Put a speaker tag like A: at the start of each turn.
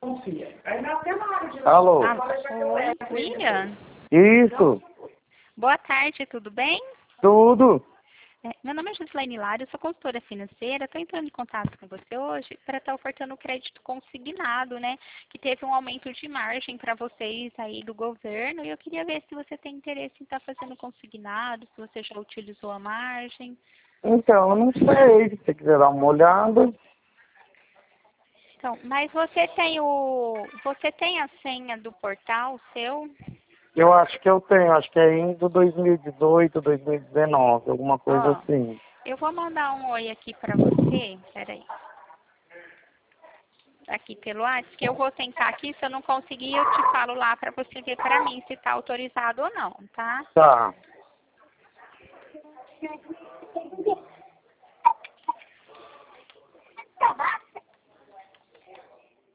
A: Alô?
B: Oi, William.
A: Isso,
B: Boa tarde, tudo bem?
A: tudo.
B: Meu nome é Gislaine Lara, eu sou consultora financeira. Estou entrando em contato com você hoje para estar ofertando crédito consignado, né? Que teve um aumento de margem para vocês aí do governo. E eu queria ver se você tem interesse em estar fazendo consignado, se você já utilizou a margem.
A: Então, eu não sei, se você quiser dar uma olhada.
B: Então, mas você tem a senha do portal seu?
A: Eu acho que eu tenho, acho que é indo 2018, 2019, alguma coisa
B: Ó,
A: assim.
B: eu vou mandar um oi aqui para você. Peraí. Aqui pelo WhatsApp, que eu vou tentar aqui, se eu não conseguir, eu te falo lá para você ver para mim se está autorizado ou não, tá?
A: Tá.